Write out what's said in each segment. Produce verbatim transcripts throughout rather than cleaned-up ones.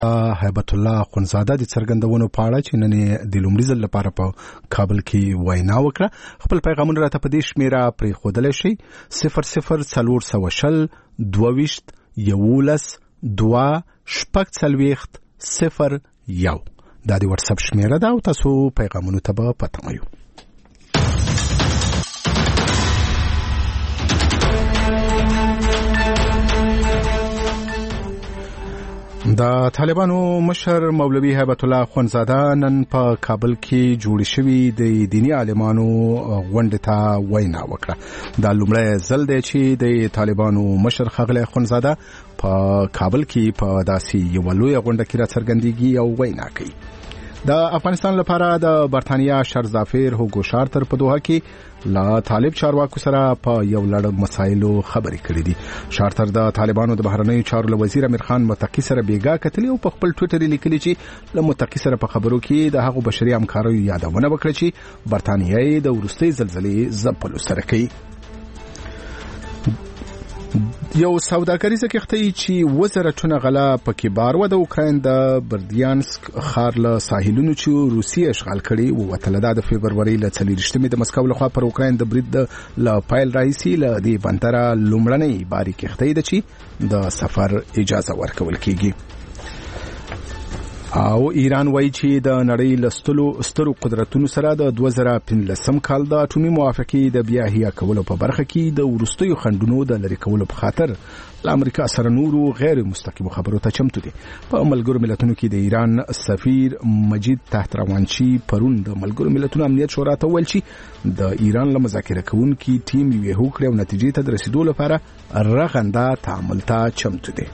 هیبت الله خونزاده د څرګندونو په اړه چې نن د لومړي ځل لپاره په کابل کې وینا وکړه. خپل پیغامونه راته په دې شمیره پرې ښودلی شي: صفر صفر څلور سوه شل دوه ویشت یولس دوه شپږ څلوېښت صفر یو. دا د واتساپ شمیره ده او تاسو پیغامونو ته به په تمه یو. د طالبانو مشر مولوي هیبت الله خونزاده نن په کابل کې جوړ شوی د دینی عالمانو غونډې ته وینا وکړه. دا لومړی ځل دی چې د طالبانو مشر ښاغلی خونزاده په کابل کې په داسې یوه لویه غونډه کې راڅرګندېږي او وینا کوي. د افغانستان لپاره د برتانیا شرزافیر هوګو شارتر په دوحه کې لا طالب چارواکو سره په یو لړ مسایلو خبرې کړې دي. شارتر د طالبانو د بهرنیو چارو له وزیر امیر خان متقي سره بیګا کتلي او په خپل ټویټر لیکلي چې له متقي سره په خبرو کې د هغو بشري همکاریو یادونه وکړه چې برتانیا یې د وروستۍ زلزلې ځپلو سره کوي. یو سوداګریزه کښتۍ چې وزره ټونه غلا پکې بار و د اوکراین د بردیانسک ښار له ساحلونو چې روسیې اشغال کړي ووتله. دا د فبرورۍ له څلېرویشتمې د مسکو لخوا پر اوکراین د برید له پیل راهیسې له دې بندره لومړنۍ باري کښتۍ ده چې د سفر اجازه ورکول کیږي. او ایران وایي چې د نړۍ له سترو قدرتونو سره د دوه زره پنځلسم کال د اټومي موافقې د بیا احیا کولو په برخه کې د وروستیو خنډونو د لرې کولو په خاطر له امریکا سره نورو غیر مستقیمو خبرو ته چمتو دي. په ملګرو ملتونو کې د ایران سفیر مجید تحتروانچی پرون د ملګرو ملتونو امنیت شورا ته ویل چې د ایران له مذاکره کوونکي ټیم یوې هوکړې او نتیجې ته د رسیدو لپاره رغنده تعامل ته چمتو دي.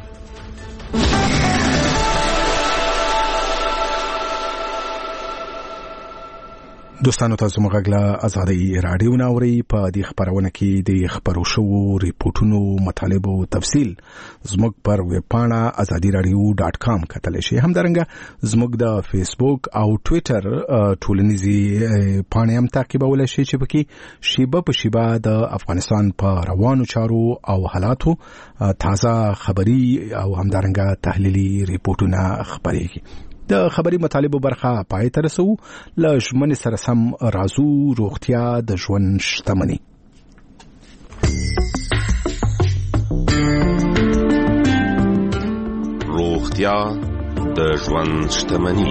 دوستانو تاسو مغږ له آزادۍ راډیو ناوري. په دې خبرونه کې د خبرو شوو ریپورتونو مطالب او تفصیل زموږ پر ویب پاڼه آزادي راډیو ډاټ کام کتلی شي. همدارنګه زموږ د فیسبوک او ټویټر ټولنیزې پاڼې هم تعقیبولی شي چې پکې شیبه په شیبه د افغانستان په روانو چارو او حالاتو تازه خبري او همدارنګه تحلیلي ریپورتونه خبرېږي. د خبري مطالبو برخه پای ته رسو. له ژمنې سره سم رازو روغتیا د ژوند شتمني. روغتیا د ژوند شتمني.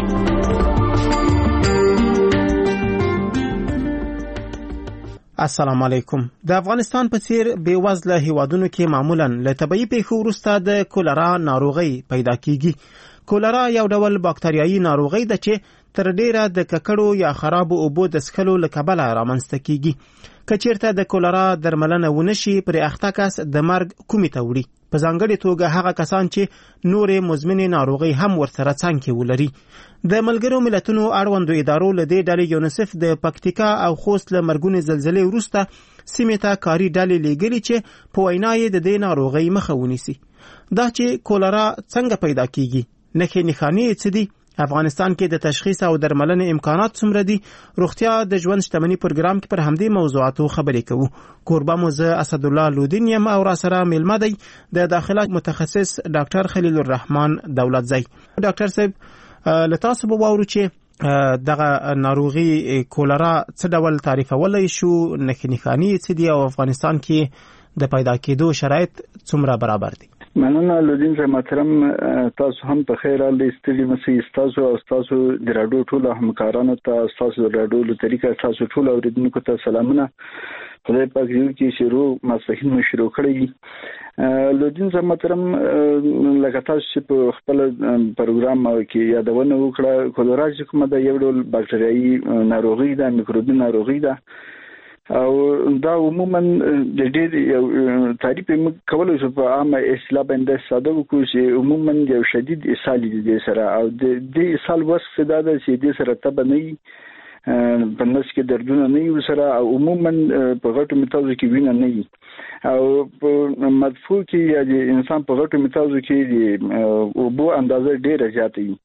السلام علیکم. د افغانستان په څیر بیوزله هیوادونو کې معمولا له طبیعي پیښو وروسته د کولرا ناروغي پیدا کیږي. کولرا یو ډول باکتریایي ناروغي ده چې تر ډیره د ککړو یا خرابو اوبو د څښلو له کبله رامنځته کیږي. که چیرته د کولرا درملنه ونشي پرې اخته کس د مرګ کومې ته وړي، په ځانګړې توګه هغه کسان چې نورې مزمنې ناروغۍ هم ورسره څنګ کې ولري. د ملګرو ملتونو اړوندو ادارو له دې ډلې یونیسف د پکتیکا او خوست له مرګونې زلزلې وروسته سیمې ته کاري ډلې لیږلي چې په وینا یې د دې ناروغۍ مخه ونیسي. دا چې کولرا څنګه پیدا کیږي، نښې نښانې یې څه دي، افغانستان کې د تشخیص او درملنې امکانات څومره دي، روغتیا د ژوند شتمني پروګرام کې پر همدې موضوعاتو خبرې کوو. کوربه مو زه اسدالله لودین یم او را سره میلمه دی د داخله متخصص ډاکټر خلیل الرحمن دولتزی. ډاکټر صاحب له تاسو به واورو چې دغه ناروغي کولرا څه ډول تعریفولی شو، نښې نښانې یې څه دي او افغانستان کې د پیدا کېدو شرایط څومره برابر دي؟ مننه لودین صاحب محترم، تاسو هم په خیر حال ستړي مسئ. تاسو او تاسو د راډیو ټول همکارانو ته، تاسو د راډیو له طریقه تاسو ټول اوریدونکو ته سلامونه. خدای پاک دې کې شروع ماسپښین مو شروع کړی. لودین صاحب محترم، لکه تاسو چې په خپل پروګرام کې یادونه وکړه، کولرا چې کومه ده یو ډول باکتریایي ناروغي ده، میکروبي ناروغي ده او دا عموما د ډېر تعریف موږ کولای شو په عامه اصطلاح باندې ساده وکړو چې عموما یو شدید اسهال دي سره او د دې اسهال وصف دا ده چې د سره تب نه وي، په نس کې دردونه نه وي سره او عموما په غټو میتازو کې وینه نه وي او په مدفوع کې یا د انسان په غټو میتازو کې د اوبو اندازه ډېره زیاته وي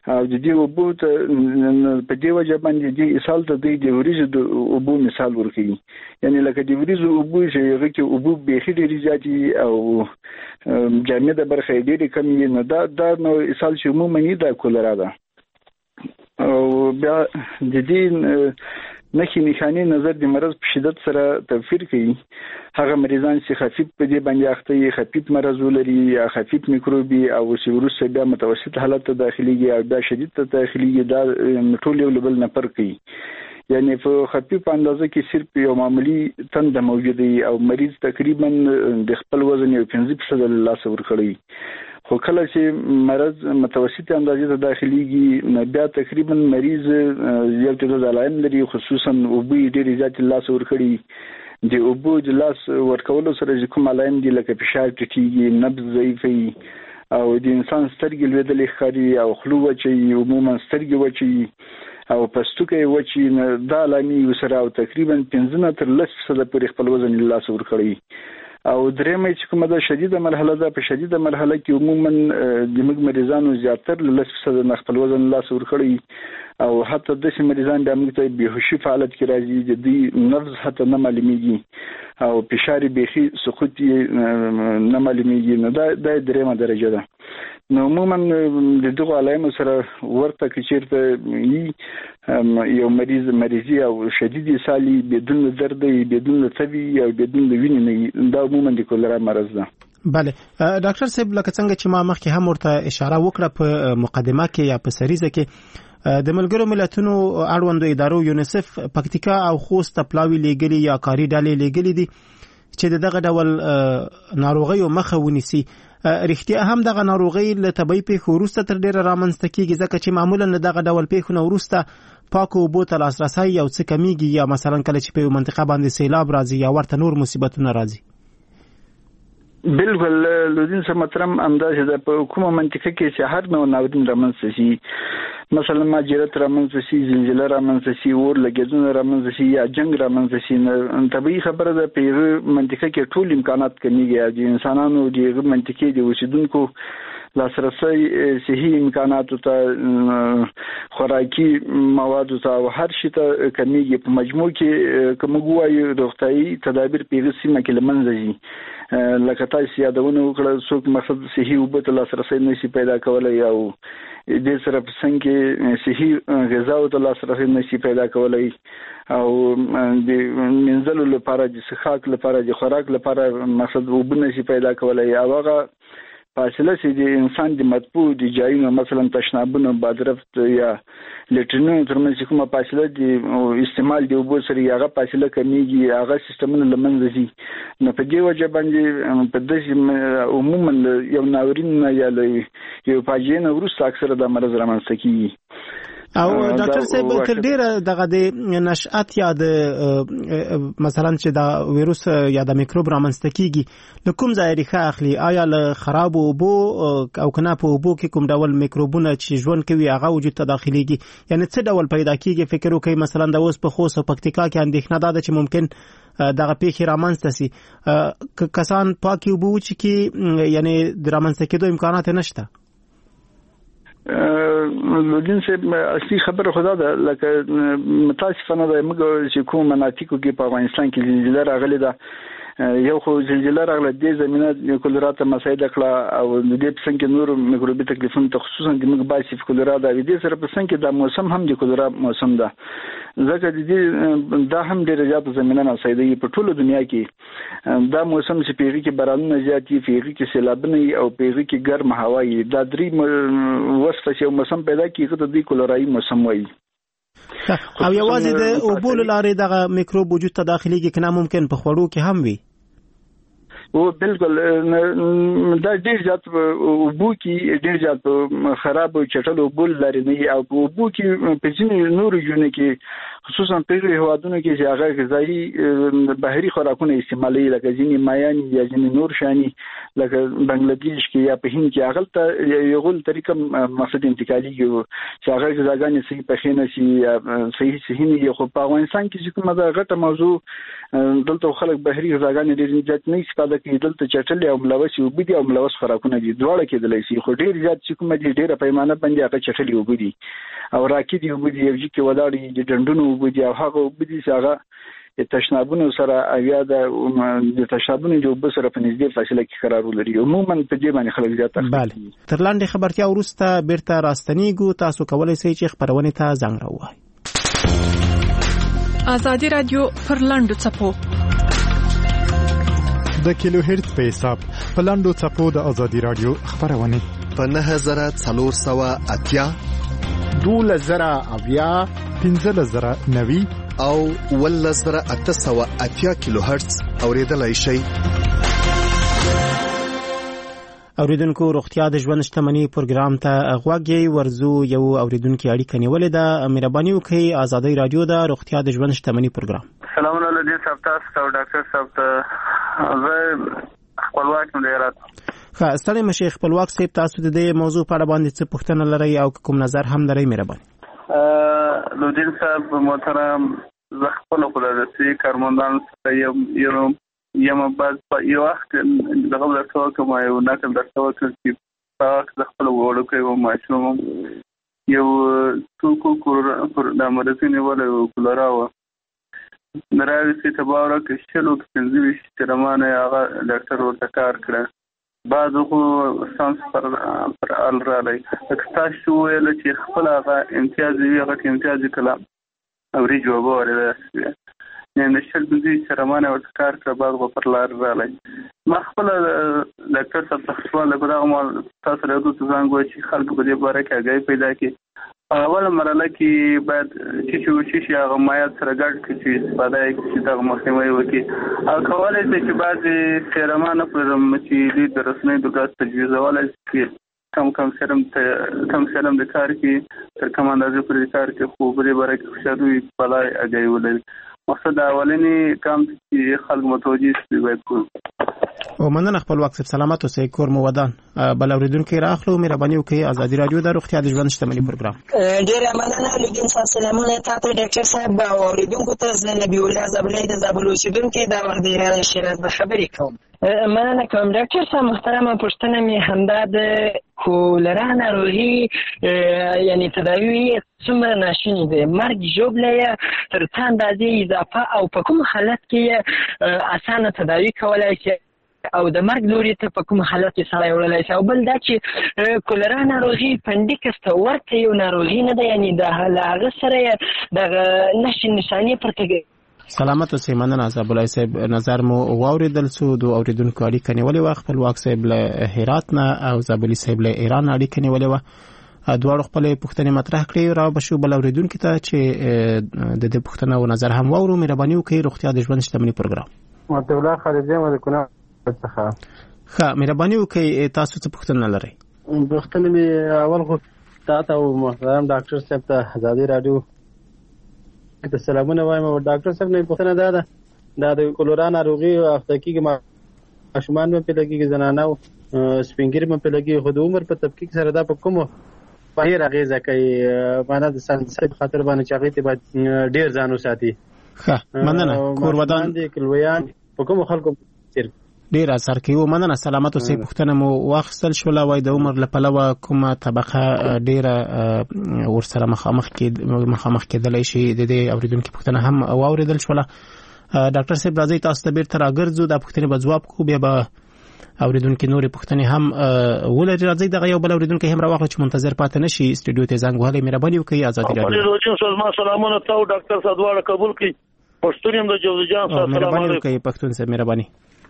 او د دې اوبو ته په دې وجه باندې د اصل ته د وریځو د اوبو مثال ورکوي یعنی لکه د وریځو اوبو چې هغه کې اوبو بېخي ډېرې زیاتې او جامده برخه ډېرې کمې نه دا دا نو اصل چې عموما دا کولرا ده او بیا د دې نخي نښانې نظر د مرض په شدت سره توفیر کوي هغه مریضان چې خفیف په دې باندې اخته یې خفیف مرض ولري یا خفیف میکروبي او چې وروسته بیا متوسط حالت ته داخليږي او بیا شدید ته داخليږي دا ټول یو بل نه فرق کوي یعنی په خفیف اندازه کې صرف یو معمولی تنده موجود دی او مریض تقریبا د خپل وزن یو پنځه فیصد له لاسه ورکړي خو کله چې مرض متوسط اندازې ته داخليږي نو بیا تقریبا مریض یو څه علائم لري خصوصا اوبو ډېر زیات لاس ورکړي د اوبو د لاس ورکولو سره کوم علائم دي لکه فشار ټیټیږي نبض ضعیفي او د انسان سترګې لویدلې ښکاري او خلو وچي عموما سترګې وچي او پستوکي وچی دا لامي وسره او تقریبا پنځه نه تر لس فیصد پورې خپل وزن له لاس ورکړي او درېمه چې کومه ده شدیده مرحله ده په شدیده مرحله کې عموما د موږ مریضانو زیاتره له لس فیصد نه خپل وزن له لاس ورکړي او حتی د شي مریضان د موږ ته بهوشي فعالیت کې راځي د دې نبض حتی نه معلومیږي او فشار بيخي سقوط نه معلومیږي نو دا د درېمه درجه ده نو عموما د دغه علایمو سره ورته کې چیرته یو مریض مریضي او شدید اسهال بدون درد بدون تبي او بدون وینې دا عموما د کولرا مرض ده بله ډاکټر صاحب لکه څنګه چې ما مخکې هم ورته اشاره وکړه په مقدمه کې یا په سریزه کې د ملګرو ملتونو اړوندو ادارو یونیسف پکتیکا او خوست پلاوی لګلي یا کاری ډالې لګلي دي چې دغه ډول ناروغیو مخه ونیسي رښتیا هم دغه ناروغي له طبي پیښو وروسته تر ډیره رامنځته کیږي ځکه چې معمولا دغه ډول پیښو وروسته پاکو اوبو ته لاسرسي یو څه کمیږي یا مثلا کله چې په منطقه باندې سیلاب راځي یا ورته نور مصیبتونه راځي بالکل لودین سم محترم اندازه د کومه منطقه کې چې هر نو ناورین رامنځته شي مثلا ماجرت رامنځته شي زلزلہ رامنځته شي اور لګیدونه رامنځته شي یا جنگ رامنځته شي طبيعي خبره ده په منطقه کې ټول امکانات کمیږي د انسانانو د منطقې د اوسیدونکو لاسرسي صحي امکانات ته خوراکي مواد ته او هر شي ته کمیږي په مجموع کې کوم غوايي روغتيایي تدابیر پیغسي مکه لمنځي لکه تاسو یادونه وکړه څوک مقصد صحي او په لاسرسي نشي پیدا کولای او د سره په څنګه صحي غذا او د لاسرسي نشي پیدا کولای او د منځلو لپاره د سخاک لپاره د خوراک لپاره مقصد وبنه شي پیدا کولای او هغه فاصله چې د انسان د مطبوع د جایونو مثلا تشنابونو بادرفت یا لټرینونو ترمنځ کومه فاصله د استعمال دی وبو سره هغه فاصله کمیږي هغه سیستمونه لمنځه دي نو په دې وجه باندې په دې عموما یو ناورین یا یو فاجعه وروسته اکثره د مرض رامنځته کیږي او ډاکټر صاحب تر ډیره دغه د نشأت یا د مثلا چې دا ویروس یا د میکروب رامنځته کیږي له کوم ځای ریښه اخلي آیا له خراب اوبو او کنه په اوبو کې کوم ډول میکروبونه چې ژوند کوي هغه وجود ته داخليږي یعنی څه ډول پیدا کیږي فکر وکړئ مثلا د اوس په خوست او پکتیکا کې اندېښنه ده چې ممکن دغه پیښې رامنځته شي کسان پاکي اوبو چې کې یعنی د رامنځته کېدو امکانات نشته لودین صاحب اصلي خبره خدا ده لکه متاسفانه ده موږ چې کوم مناطقو کې په افغانستان کې زلزلہ راغلي ده یو خو زلزلہ راغله د زمينه کولرا ته مساعد کړه او د دې څنګه نور میکروبي تکلیفونه ته خصوصا د موږ باسي کولرا د دې سره په څنګه د موسم هم د کولرا موسم ده ځکه د دې دا هم ډېر زیات زمينه مساعد په ټوله دنیا کې دا موسم چې پیږي کې بارانونه زیاتې پیږي کې سیلابونه او پیږي کې ګرم هوا وي دا درې وسفه چې موسم پیدا کیږي د دې کولرایي موسم وایي او یوازې د اوبو لارې دغه میکروب وجود ته داخليږي کنه ممکن په خوړو کې هم وي او بالکل دا ډیر زیات اوبو کې ډیر زیات خراب او چټل اوبو لري نه او اوبو کې په ځینې نور ژوند کې خصوصا په هیوادونو کې چې هغه غذایی بهري خوراکونه استعمالوي لکه ځینې مایان یا ځینې نور شاني لکه بنگلاديش کې یا په هند کې هغه ته یو غول طریقه مقصد انتقالي چې هغه غذاګانې صحیح پخینه شي صحیح صحیح نه خو په افغانستان کې چې کومه غټه موضوع دلته خلک بهري غذاګانې ډېر زیات نه استفاده کوي دلته چټلې او ملوث او بيدي او ملوث خوراکونه دي دواړه کېدلای شي خو ډېر زیات چې کومه دي ډېر پیمانه باندې هغه چټلې او بيدي او راکې دي او بيدي یو چې ولاړې د ډندونو او بيدي او هغه بيدي چې هغه تشنابونه سره اویا د تشنابونه جو بل سره په نږدې فاصله کې قرار لري عموما په دې باندې خلک زیات بله تر لاندې خبرتیا وروسته بیرته راستنیږو تاسو کولای شئ چې خبرونه ته زنګ راووهئ ازادي رادیو پر لاندو چپو د کیلو هرتز په حساب په لاندو چپو د ازادي رادیو خبرونه په نه هزار څلور سوه اتیا دوله زره اویا پنځه زره نوي او ول زره اته سوه اتیا کیلو هرتز اوریدلای شي اوریدونکو روغتیا د ژوند شتمنۍ پروګرام ته غوږی ورزو یو اوریدونکو اړیکه نیولې ده مهرباني وکړئ ازادي رادیو د روغتیا د ژوند شتمنۍ پروګرام سلام علیکم صاحب تاسو او ډاکټر صاحب ته زه خپلواک یم ډیرات ښه ستړي مشه خپلواک صاحب تاسو د دې موضوع په اړه باندې څه پوښتنه لرئ او کوم نظر هم لرئ مهرباني لودین صاحب محترم زه خپل خدای کارمندان یم یم یم بعد په یو وخت دغه درته کوم یو نقل درته وکړ چې په خپل وړو کې و ماشوم یو څوک کور پر د مرزینه ولا کولرا و نراوي چې تباور کې شلو کې پنځه ویشت رمانه هغه ډاکټر ورته کار کړ بعد خو سانس پر پر ال را لای تاسو ویل چې خپل هغه امتیازي هغه امتیازي کلام او ری جواب ورته نه نشل دوی شرمانه ورته کار کړ بعد غو پر لار رالی ما خپل ډاکټر صاحب تخصص له بده مو تاسو له دوه څنګه چې خلک په دې باره کې اگې پیدا کی اول مرحله کې بعد چې شو چې هغه مایات سره ګډ کې استفاده کوي دا مخنیوي وکړي او کولای شي چې بعد شرمانه پر چې د رسمي دغه تجویز ولای شي کم کم سرم ته کم سرم د کار کې تر کوم اندازې پر کار کې خو په دې باره کې خوشاله وي بلای اگې ولل مقصد اولنی کام چې خلک متوجه شي باید کو او مننه خپل وخت سلامت اوسئ کور مو ودان بل اوریدونکو راخلو مهرباني وکړئ ازادي رادیو د روغتیا د ژوند شتمنۍ پروګرام ډیر مننه لګین صاحب سلامونه تاسو ډاکټر صاحب او اوریدونکو ته نبی الله زبرې د زابل اوسیدونکو د وردی را شیراز د خبرې کوم مننه کوم ډاکټر صاحب محترمه پښتنه می همدا د کولرا ناروغي یعنی تداوی څومره ناشونی دی مرګ جوړلې تر څو اندازې اضافه او په کوم حالت کې اسانه تداوی کولای شي او د مرګ لوري ته په کوم حالت کې سره وړلای شي او بل دا چې کولرا ناروغي پندیکس ته ورته یو ناروغي نه ده یعنی د هغه سره د نشي نشانی پرته سلامت اوسئ مننه ابوالای صاحب نظر مو واوریدل سو دو اوریدونکو اړیکه نیولې و خپل واک صاحب له هرات نه او زابلی صاحب له ایران اړیکه نیولې و دواړو خپل پوښتنې مطرح کړې را بشو بل اوریدونکو ته چې د دې پوښتنه او نظر هم واورو مهرباني وکړئ روغتیا د ژوند شتمنۍ پروګرام مته الله خالدی مو کنه څخه ښه مهرباني وکړئ تاسو څه پوښتنه لرئ پوښتنه می اول خو تاسو او محترم ډاکټر صاحب ته ازادي رادیو ته سلامونه وایم او ډاکټر صاحب نه پوښتنه ده ده دا د کولرا ناروغي افتکی کې ماشومان په لګي زنانه او سپینګری په لګي خو د عمر په تفکیک سره دا په کوم بهیر اغیزه کوي معنا د سنسر خاطر باندې چاغې ته ډیر ځانو ساتي ښه مننه کور ودان دي کلویان په کوم خلکو تیر ډیر اثر کوي مننه سلامت اوسئ پوښتنه مو واخستل شو وای د عمر لپاره کومه طبقه ډیره ورسره مخامخ کې مخامخ کېدلای شي د دې اوریدونکو پوښتنه هم واوریدل شو ډاکټر صاحب راځي تاسو ته بیرته راګرځو د پوښتنې په جواب کو بیا به اوریدونکو نورې پوښتنې هم ولري راځي دغه یو بل اوریدونکو هم راوخت چې منتظر پاتې نشي استودیو ته زنګ وهلې مهرباني وکړئ ازادي رادیو سلامونه تاسو ډاکټر صاحب واړه قبول کړئ پښتون یم د جوزجان صاحب مهرباني وکړئ پښتون صاحب مهرباني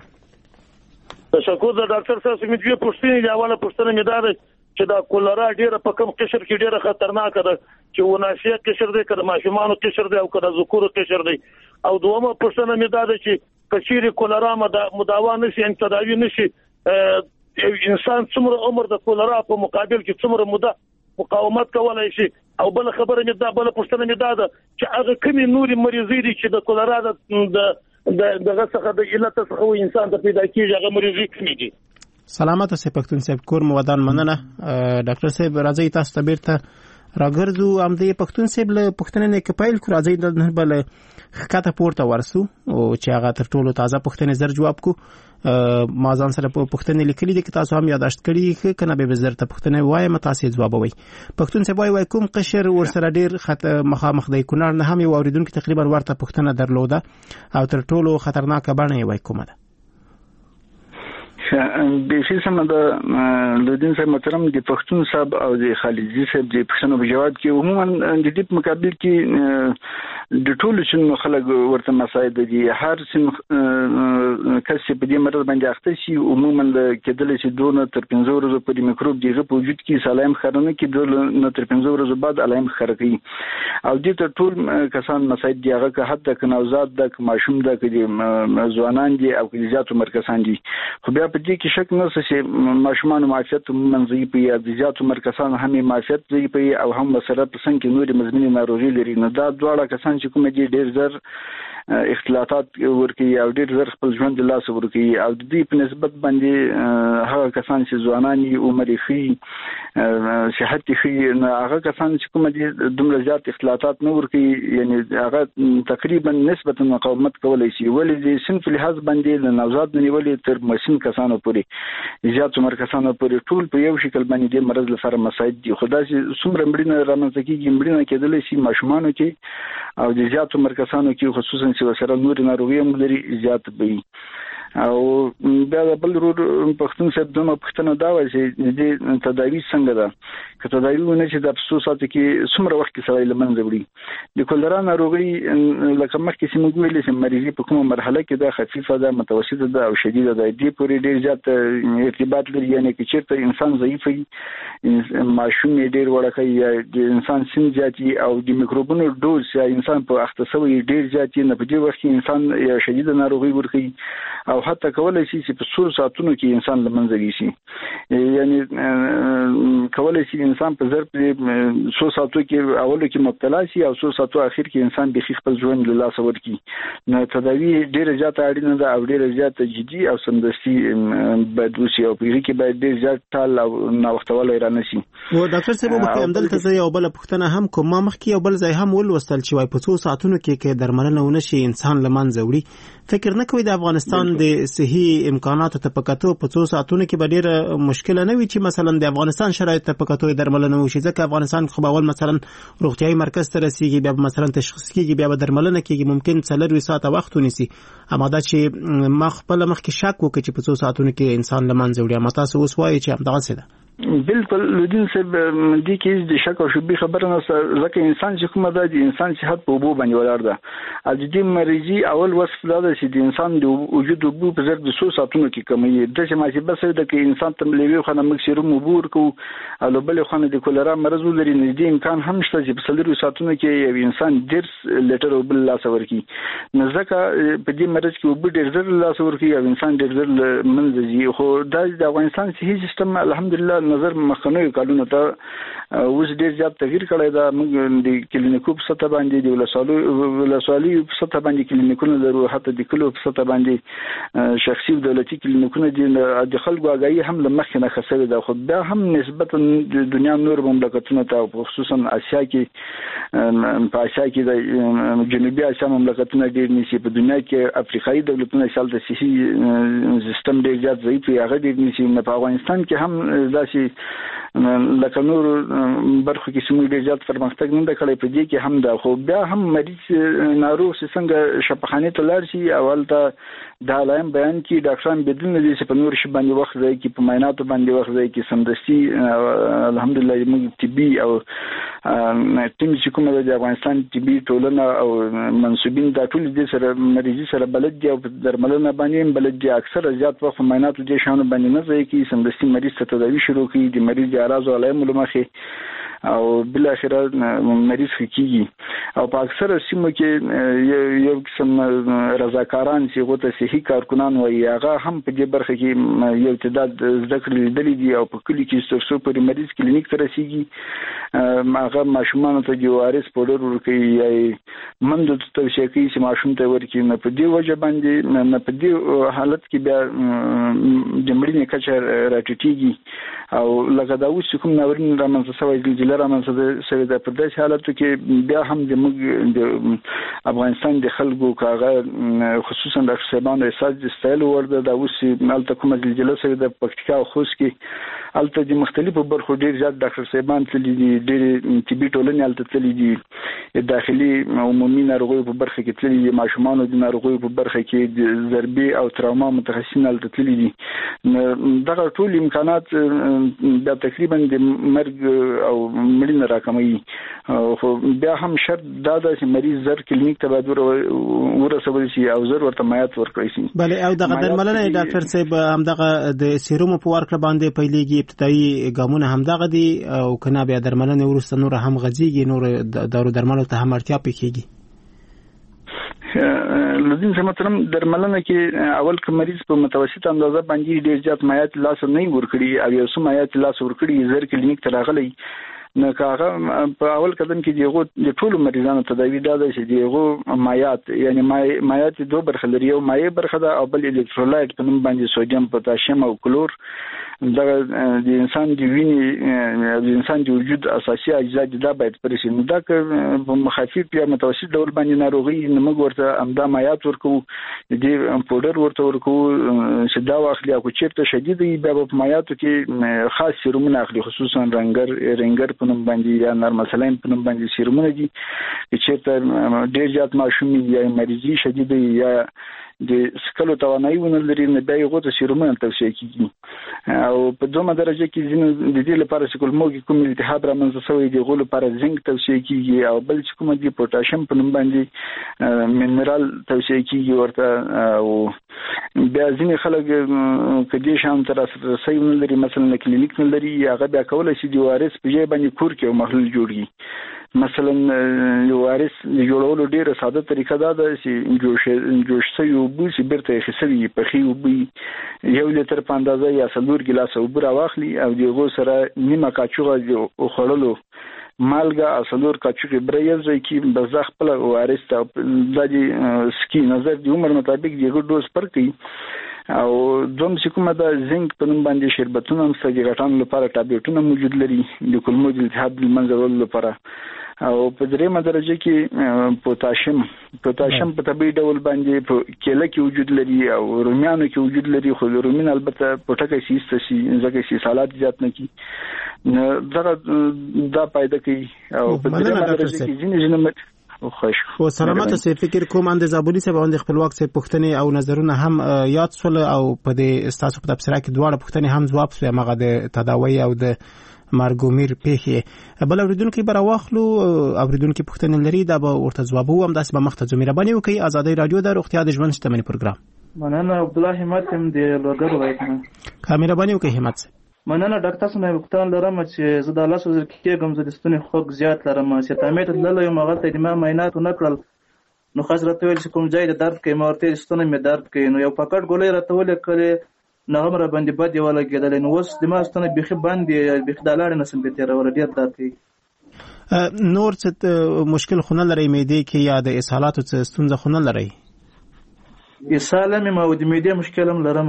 تشکر د ډاکټر صاحب سمې دوی پښتنې دی اوله پښتنه مې دا ده چې دا کولرا ډیره په کم قشر کې ډیره خطرناک ده چې وناسیه قشر دی کله ماشومان قشر دی او کله ذکور قشر دی او دومره پښتنه مې دا ده چې کچيري کولرا مداوا نشي ان تداوی نشي انسان څومره عمر د کولرا په مقابل کې څومره مده مقاومت کولای شي او بل خبره مې دا بل پوښتنه مې دا ده چې هغه کومې نورې مریضۍ دي چې د کولرا د دغه څخه د علت څخه انسان ته پیدا کیږي هغه مریضۍ کومې دي. سلامت اوسئ پښتون صاحب، کور مو ودان مننه. ډاکټر صاحب راځي تاسو ته بیرته راګرځو. امدې پښتون صاحب له پښتنې نه کپایل کو راځي د نه بل خکته پورته ورسو او چې هغه تر ټولو تازه پښتنې زر جواب کو. ما ځان سره په پښتنې لیکلي دي چې تاسو هم یاداشت کړی کنه به زر ته پښتنې وایم تاسو جواب وای. پښتون صاحب وای کوم قشر ور سره ډیر خط مخامخ دی کونړ نه هم یو اوریدونکو تقریبا ورته پښتنه درلوده او تر ټولو خطرناک بڼه وای کومه ده. به شي سم د لودین صاحب محترم د پښتون صاحب او د خالدي صاحب د پښتنو په جواب کې عموما د دې مقابل کې د ټولو چې خلک ورته مساعد دي هر سن کس په دې مرض باندې اخته شي عموما کېدل چې دوه تر پنځه ورځې پورې میکروب دیغه په وجود کې سلایم خرنه کې دوه تر پنځه ورځې بعد علائم خرقي او دې ته ټول کسان مساعد دي هغه که حتی که نوزاد ده که ماشوم ده که ځوانان دي او که زیات عمر کسان دي. خو بیا په دې کې شک نشته چې ماشومان معافیت منځي په یا د زیات عمر کسان هم معافیت دی په او هم سره په څنګه کې نورې مزمنې ناروغي لري. نو دا دواړه کسان چې کوم دي ډېر زر اختلاطات ورکي او ډېر زر خپل ژوند د لاس ورکي او د دې په نسبت باندې هغه کسان چې ځوانان عمر خي صحت خي هغه کسان چې کوم دي دومره زیات اختلاطات نه ورکي یعنی هغه تقریبا نسبتا مقاومت کولای شي ولې د صنف لحاظ باندې د نوزاد نیولې تر مسن کسانو پورې زیات عمر کسانو پورې ټول په یو شکل باندې د مرض لپاره مساعد دي. خدای چې څومره مړینه رامنځته کیږي مړینه کېدل شي ماشومانو کې او د زیات عمر کسانو کې خصوصا چې وسره نور ناروغي هم لري زیات وي. او بیا د بل رور پښتون صاحب دمه پښتنه دا وایي چې د تداوی څنګه ده که تداوی ونه چې د افسوس ساتي کې څومره وخت کې سړی لمنځه وړي. د کولرا ناروغي لکه مخکې چې موږ ویل چې مریضي په کومه مرحله کې ده خفیفه ده متوسطه ده او شدیده ده دې پورې ډیر زیات ارتباط لري یعنی چې چیرته انسان ضعیف وي ماشوم ډیر وړکه یا د انسان سن زیاتی او د میکروبونو ډوز یا انسان په اخته سوی ډیر زیاتی نه په دې وخت کې انسان یا شدیده ناروغي ورکي او حتی کولای شي چې په څو ساعتونو کې انسان لمنځه شي یعنی کولای شي انسان په ضرب څو ساعتو کې اولو کې مبتلا شي او څو ساعتو اخر کې انسان به خپل ژوند له لاسه ورکړي. نو تداوی ډیره زیاته اړینه ده او ډیره زیاته جدي او سمدستي باید وشي او په کې باید ډیر زیات ټال او نوښتوالی را نشي. و ډاکټر صاحب په همدلته زه یو بل پوښتنه هم کوم ما مخکې یو بل ځای هم ولوستل چې وای په څو ساعتونو کې کې درملنه ونشي انسان لمنځه وړي. فکر نه کوي د افغانستان د صحي امکاناتو ته پکاتو په څو ساعتونو کې به ډیره مشکل نه وي چې مثلا د افغانستان شرایط ته پکاتو درملنه وشي ځکه افغانستان خو اول مثلا روغتيایي مرکز ته رسیږي بیا مثلا تشخیص کیږي بیا درملنه کیږي ممکن څلور ساعت وخت ونیسي. اما دا چې ما خپل مخکې شک وکړ چې په څو ساعتونو کې انسان لمنځه وړي اما تاسو اوس وایي چې همدغه څه ده. بالکل لودین صاحب دې کې د شک او شبهه خبره نه ځکه انسان چې کومه ده د انسان صحت په وبو باندې ولاړ ده. د دې مریضي اول وصف دا ده چې د انسان د وجود وبو په ضرب د څو ساعتونو کې کمی د چې ماشي بس د کې انسان ته ملوي خو نه مکسر مبور کو او بل خو نه د کولرا مرض لري نږدې امکان هم شته چې په څلورو ساعتونو کې یو انسان درس لیټر او بل لاس ورکی نه ځکه په دې مرض کې وبو ډېر ډېر لاس ورکی او انسان ډېر ډېر منځي خو د افغانستان صحي سیستم الحمدلله نظر مخکنیو کالونو ته اوس ډیر زیات تغییر کړی دا موږ د کلینیکو په سطح باندې د ولسوالۍ ولسوالۍ په سطح باندې کلینیکونه لرو حتی د کلو په سطح باندې شخصي دولتي کلینیکونه د خلکو اگاهي هم لمخې نه خسرې ده خو بیا هم نسبتا د دنیا نور مملکتونو ته خصوصا اسیا کې په اسیا کې د جنوبي اسیا مملکتونه ډیر نشي په دنیا کې افریقایي دولتونه شال د صحي سیستم ډیر زیات ضعیف هغه ډیر نشي په افغانستان کې هم داسې لکه نور برخو کې سمې ډیر زیات پرمختګ نه کړی په دې کې هم ده خو بیا هم مریض ناروغ څنګه شفاخانه ته لاړ شي اول ته دا لایم بیان کې ډاکټران بدون دې چې په نور شي باندې وخت ځای کې په معایناتو باندې وخت ځای کې سمدستي الحمدلله موږ طبي او تیم چې کومه د افغانستان طبي ټولنه او منسوبین دا ټول دې سره مریضي سره بلد دي او درملنه باندې بلد دي اکثر زیات وخت معایناتو دې شانو باندې نه ځای کې سمدستي مریض ته تداوی شروع کړي د مریض د اعراض او علایمو لمخې او بل اخره مریض کیږي او په اکثر سیمو کې یو قسم رضاکاران چې غوته صحي کارکونان وایي هغه هم په دې برخه کې یو تعداد ذکر لیدلې دي او په کلی کې څو پر مریض کلینیک ته رسیږي هغه ماشومان ته جوارس پودر ورکوي یا مند ته توصیه کوي چې ماشوم ته ورکړي. نه په دې وجه باندې نه په دې حالت کې بیا د مړینې کچه راټیټیږي او لکه دا اوس کوم ناورین رامنځته شوی زلزله رامنځته شوې ده. په داسې حالاتو کې بیا هم د موږ د افغانستان د خلکو کاغه خصوصا د صاحبانو احساس د ستایلو وړ ده. دا اوس هلته کومه زلزله شوې ده پکتیکا او خوست کې، هلته د مختلفو برخو ډېر زیات ډاکټر صاحبان تللي دي، ډېرې طبي ټولنې هلته تللي دي، داخلي عمومي ناروغیو په برخه کې تللي دي، ماشومانو د ناروغیو په برخه کې د ضربې او تراما متخصصین هلته تللي دي. دغه ټول امکانات دا تقریبا د مرګ او مړینې راکموي. خو بیا هم شرط دا ده چې مریض زر کلینیک ته باید ورسول شي او زر ورته مایعات ورکړی شي. بله، او دغه درملنه ډاکټر صاحب همدغه د سیروم په ورکړه باندې پیلېږي، ابتدایي ګامونه همدغه دي او کنه بیا درملنه وروسته نور هم غځېږي، نور دارو درملو ته هم اړتیا پکېږي؟ لدین څه مطلب درملنه کې اول که مریض په متوسط اندازه باندې ډېر زیات مایعات لاس نه ورکړي او یو څه مایعات لاس ورکړي زر کلینیک ته راغلی، نو کاغه په اول قدم کې دیغه د ټولو مریضانو تداوی دا ده چې دیغه مایعات یعنی مایعات دوه برخه لري، یو مایع برخه ده او بل الکترولایت په نوم باندې سوډیم، پوتاشیم او کلور. دا د انسان د وینې د انسان د وجود اساسي اجزا دي، دا باید پرې شي. نو دا که په مخفف یا متوسط ډول باندې ناروغي نه موږ ورته امدا مایعات ورکو، د پودر ورته ورکو چې دا واخلي. او چیرته شدید وي بیا په مایعاتو کې خاص سیرومونه اخلي، خصوصا رنګر رنګر په نوم باندې یا نرمسلین په نوم باندې سیرومونه دي. چیرته ډېر زیات ماشوم یا مریضي شدید یا د سکلو توانایي ونه لري، نه بیا یې غوته سیرومونه توصیه کیږي. او په دومره درجه کې ځینې د دې لپاره چې کولمو کې کوم التهاب رامنځته شوی دی غو لپاره زنک توصیه کیږي، او بل چې کوم دی پوتاشیم په نوم باندې منرال توصیه کیږي ورته. او بیا ځینې خلک کدي شام تر رسۍ نه لري، مثلا کلینیک نه لري، هغه بیا کولای شي د وارث په ځای باندې کور کې محلول جوړي. مثلا یو وارث جوړولو ډیره ساده طریقه دا ده چې جوش جوش سوي وبو چې برته خسوي په خي وبي یو لتر په اندازه یا څلور ګلاس وبو راواخلي او دغه سره نیمه کاچوغه او خړلو مالګه او څلور کاچوغه برېز کی بزخ خپل وارث ته د سکی نظر د عمر مطابق دغه ډوز پر کوي. او دوم چې کومه د زنک په نوم باندې شربتونه هم سږي غټان لپاره ټابلیټونه موجود لري د کولمو د التهاب منځورولو لپاره. او په دریمه درجه کې پوتاشیم پوتاشیم په طبيعي ډول باندې په کېله کې وجود لري او روميانو کې وجود لري، خو رومين البته پټکه سیسته شي ځکه چې سالات زیات نه کی دا دا پیدا کوي. او په دریمه درجه کې ځینې ځینې او خوش او سلامت سه فکر کوم اند زابونی سه باندې خپلواک سه پښتني او نظرونه هم یاد سول او په دې استاسو په تفسیر کې دواړه پښتني هم جواب سو مغه د تداوی او د مرګومیر پیخي بل اوریدونکو بر واخلو اوریدونکو پښتني لري دا به ورته جواب وو هم داس به مخته زميره باندې وکي آزادۍ رادیو د روغتیا د ژوند شتمنۍ پروګرام. مننه عبد الله همت هم د لوګر وایکنه کامیره باندې وکي همت. مننه ډاکټر سنه وختان لرم چې زه د الله سوزر کېږم زه د ستوني خوږ زیات لرم چې تامه ته دلته یو مغل ته د ما معاینات نکړل نو خاص راته ویل چې کوم ځای د درد کې مورته ستوني مې درد کوي نو یو پکټ ګولې راته ولې کړې نغم را باندې بد یو لګیدل نو وس د ما ستنه بيخي باندې بيخي دالار نه سم به تیر ور ډیر درد کوي. نور څه مشکل خونه لري معده کې یا د اسهالاتو څه ستونزه خونه لري؟ اسهال مې ما د معده مشکل هم لرم.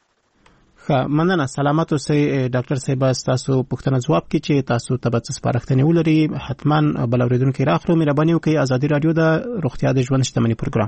ښه مننه سلامت اوسئ ډاکټر صاحب تاسو پوښتنه جواب کړئ چې تاسو ته به سپارښتنه ولري حتما بل اوریدونکو راخلو مهرباني وکړئ آزادۍ رادیو د روغتیا د ژوند شتمنۍ پروګرام.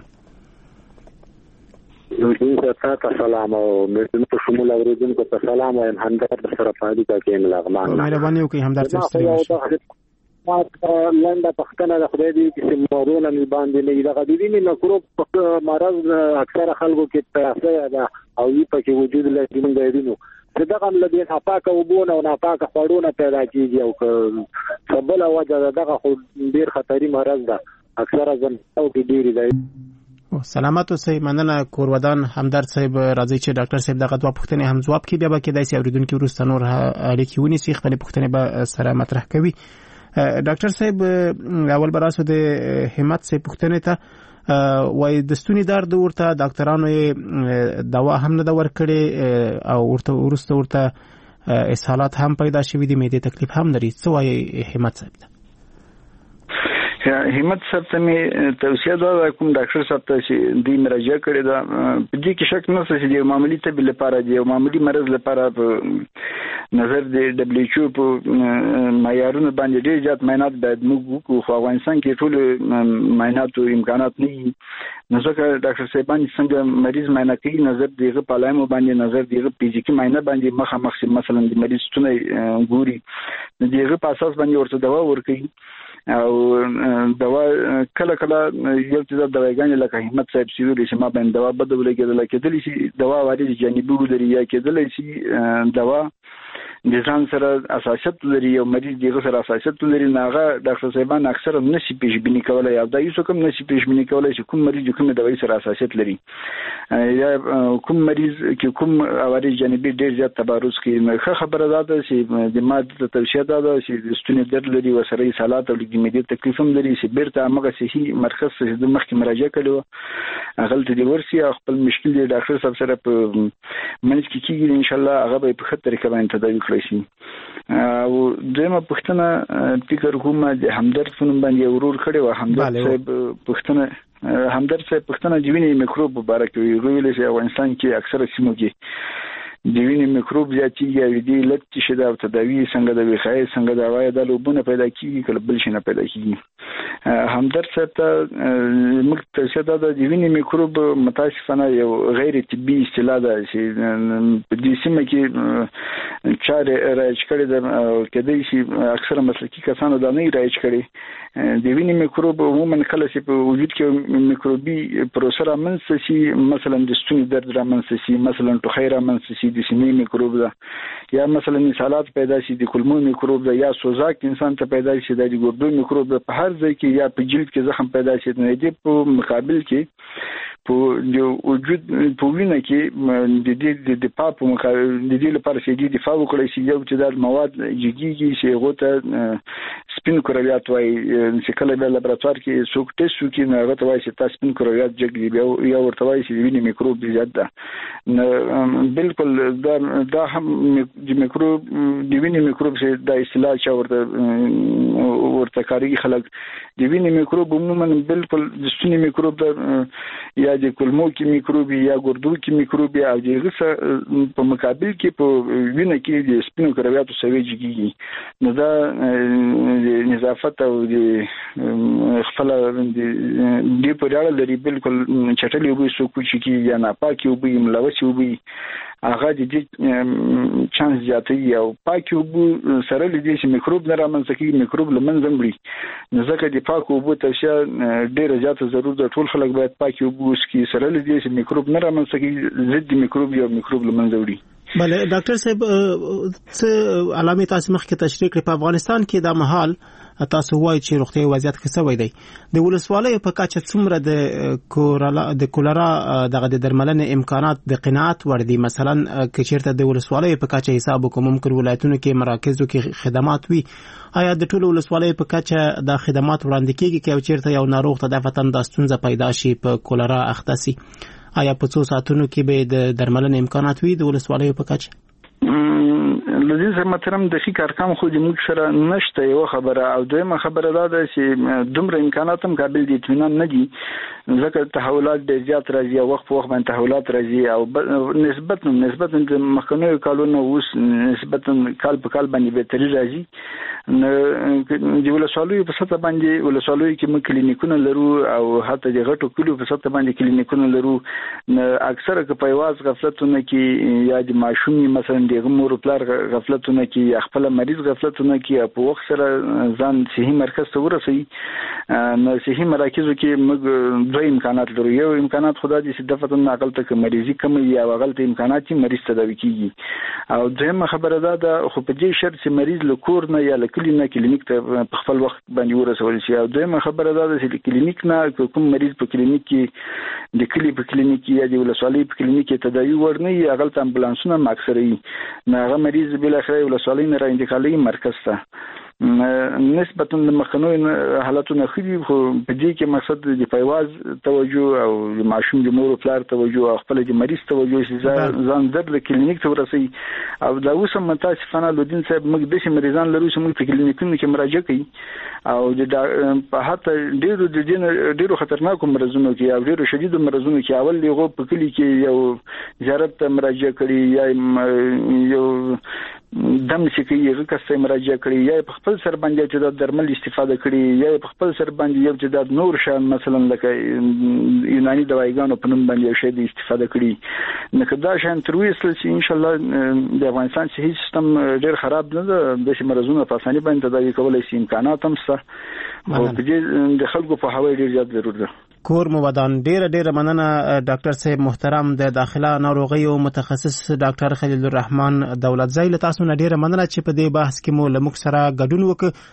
نو تاسو سلام او مې په شمول اوریدونکو ته سلام وایم همدار سره پادې کا کې ملغمان مهرباني وکړئ همدار تاسو ما لنډه پښتنه د خدای دې چې مورونه می باندې نه د غديدي نه مکروب مرض اکثره خلکو کې تاسو ده او یې پکې وجود لري موږ دینو دا کوم لدی ناپاکه وبونه او ناپاکه خورونه پیدا کیږي او سبل وجه دغه خو ډیر خطري مرض ده اکثره ځن او کې ډیر دی. سلامت اوسئ مننه کورودان همدرد صاحب راځي چې ډاکټر صاحب دغه دوه پوښتنې هم جواب کړي بیا به کېدای شي اوریدونکو وروسته نور اړیکې ونیسي خپل پوښتنې به سره مطرح کوي. ډاکټر صاحب اول براسو د همت صاحب پوښتنه ته وای د ستوني درد ورته ډاکټرانو یې دوا هم نه دا ورکړي او ورته ورسته ورته اسهالات هم پیدا شوي دي، معدې تکلیف هم لري. څه وایي همت صاحب؟ همت صاحب ته مې توصیه ده کوم ډاکټر صاحب ته چې دوی مراجعه کړې ده، په دې کې شک نشته چې د معمولی طب لپاره دی او معمولی مرض لپاره په نظر د دبليو ایچ او په معیارونو باندې ډېر زیات معاینات باید موږ وکړو، خو افغانستان کې ټول معاینات او امکانات نه دي. نو ځکه ډاکټر صاحبان څنګه مریض معاینه کوي، نظر دیغه په علایمو باندې، نظر دیغه فزیکی معاینه باندې مخامخ مثلا د مریض ستونی ګوري، دیغه په اساس باندې ورته دوا ورکوي او دوا کله کله یو څه د دواګانې لکه همت صاحب سی ویلي چې ما باندې دوا بده ولګېدل، کېدلی شي دوا وارد جانبي ولري یا کېدلی شي دوا د ځان سره اساسیت لري او مریض دغه سره اساسیت لري. ناغه ډاکټر صاحبان اکثر نشي پیشبینی کولای او دا یو کوم نشي پیشبینی کولای چې کوم مریض کوم دوايي سره اساسیت لري یا کوم مریض کې کوم وارد جانبي ډیر زیات تبارز کوي. ښه خبره ده چې د ماده توصیه ده چې د ستوني درد لري او سره سالات او د معدې تکلیف هم لري چې بیرته هغه صحي مرکز ته د مخکې مراجعه کړو، هغه د ورسي خپل مشکل د ډاکټر صاحب سره په منځ کې کیږي، ان شاء الله هغه به په خطر کې باندې تداوي کړی شي. او دغه پښتنه فکر کوم د همدرد فنون باندې ورور کړي و همدرد صاحب پښتنه همدرد صاحب پښتنه د وینې میکروب مبارک وي، ویل چې افغانستان کې اکثره سیمو کې د وینې میکروب زیاتېږي او د لټ شي د تداوی څنګه د وخایي څنګه د وای د لوبونه پیدا کیږي کله بل شي نه پیدا کیږي. همدرد صاحب ته موږ ته د وینې میکروب متاسفانه یو غیر طبي اصطلاح ده چې په دې سیمه کې چاره راځي کړي د کدی شي اکثره مسلکي کسانو دا نه راځي کړي د وینې میکروب عموما کله چې په وجود کې میکروبي پروسه رامنځته شي، مثلا د ستوني درد رامنځته شي، مثلا ټوخی رامنځته شي، د سینې میکروب ده یا مثلا مثالات پیدا شي د کولمو میکروب ده یا سوزاک انسان ته پیدا شي د ګردو میکروب ده، په هر ځای کې یا په جلد کې زخم پیدا شي، نه دی په مقابل کې په د وجود په وینه کې د دې د دفاع په مقابل د دې لپاره چې د دفاع وکړي شي یو چې د مواد جګیږي چې غوته سپین کرویات وای چې کله په لابراتوار کې څوک ټیسټ وکړي نه غوته وای چې تاسو سپین کرویات جګي یا ورته وای چې وینې میکروب زیات ده. بالکل دا دا هم د میکروب د وینې میکروب چې د اصطلاح چا ورته ورته کاری خلک د وینې میکروب عموما بالکل د ستوني میکروب ده یا د کولمو کې میکروب یا ګردو کې میکروب او د غوسه په مقابل کې په وینه کې د سپینو کرویاتو سوي جګي. نو دا د نظافت او د خپل د په اړه لري بالکل چټلي وبي سو کوچ کې یا ناپاکي وبي ملوث وبي هغه د دې چانس زیاتوي او پاکي وبو سره لدې چې میکروب نه رامنځته کیږي، میکروب لمنځه وړي. نو ځکه د پاکو وبو توصیه ډیره زیاته ضرورت ده، ټول خلک باید پاکي وبو وسکي سره لدې چې میکروب نه رامنځته کیږي، ضد میکروب یا میکروب لمنځه وړي. بله ډاکټر صاحب څه علامات تاسو مخکې تشریح کړې په افغانستان کې د محل تاسو وایي چې روغتیايي وضعیت ښه شوی دی، د ولسوالۍ په کچه څومره د کورلا د کولرا دغه د درملنې امکانات د قناعت وړ دي؟ مثلا که چیرته د ولسوالۍ په کچه حساب وکړو ممکن ولایتونو کې مراکزو کې خدمات وي، آیا د ټولو ولسوالۍ په کچه د خدمات وړاندې کیږي که چیرته یو ناروغ ته دفتن د ستونزه پیدا شي په کولرا اخته شي، آیا په څو ساعتونو کې به د درملنې امکانات وي د ولسوالۍ په کچه؟ لذي زه مترم د فکر ارقام خو د موږ سره نشته یو خبره، او دویمه خبره دا ده چې دومره امکانات هم قابل دي اطمینان نه دي، ځکه تحولات ډېر زیات راځي او وخت په وخت باندې تحولات راځي او نسبت نسبت د مخکنیو کالونو اوس نسبت کال په کال باندې بهتري راځي. د ولسوالۍ په سطح باندې ولسوالۍ کې موږ کلینیکونه لرو او حتی د غټو کلیو په سطح باندې کلینیکونه لرو. اکثره که په یواز غفلتونه کې یا د ماشومي مثلا د مور پلار غفلتونه کې خپل مریض غفلتونه کې په وخت سره ځان صحي مرکز ته ورسي، نو صحي مراکزو کې موږ دوه امکانات لرو. یو امکانات خدای دې چې دفتر ناقل ته مریضي کم یا غلط امکانات مریض تداوي کیږي، او دویمه خبره ده د خو په دې شرط چې مریض له کور نه یا له کلینیک کلینیک ته په خپل وخت باندې ورسول شي، او دویمه خبره ده چې کلینیک نه کوم مریض په کلینیک کې د کلی په کلینیک کې یا د ولسوالۍ په کلینیک کې تداوي ورنه یا غلط امبولانسونه ماکسري نه هغه مریض بل اخر ولسوالۍ نه را انتقالي مرکز ته. نسبتا مخنوي حالتونه خدي خو په دې کې مقصد د پیواز توجه او د ماشوم د مور پلار توجه او خپل د مریض توجه چې ځان در کلینیک ته ورسي او دا اوس هم متاسفانه لودین صاحب موږ د شي مریضان لرو چې موږ په کلینیکونو کې مراجعه کوي او د په حتی ډیرو د دین ډیرو خطرناکو مرزونو کې او ډیرو شدید مرزونو کې اول لغه په کلی کې یو زیارت ته مراجعه کړي یا یو دم چې کوي هغه کسه مراجعه کړي یا په خپل سر باندې چې د درمل استفاده کړي یا په خپل سر باندې یو چې د نور شان مثلا لکه یوناني دوايګانو په نوم باندې شی د استفاده کړي نو کدا شان تر وېسل چې ان شاء الله د افغانستان صحي سیستم ډېر خراب نه ده د شمرزونه په اساني باندې تداوي کولای شي امکانات هم شته او په دې د خلکو په هوای ډېر زیات ضرورت ده کور مو ودان ډېر ډېر مننه ډاکټر صاحب محترم د داخله ناروغیو متخصص ډاکټر خلیل الرحمن دولت زای له تاسو نه ډېر مننه چې په دې بحث کې مو لمک سره ګډون وکړ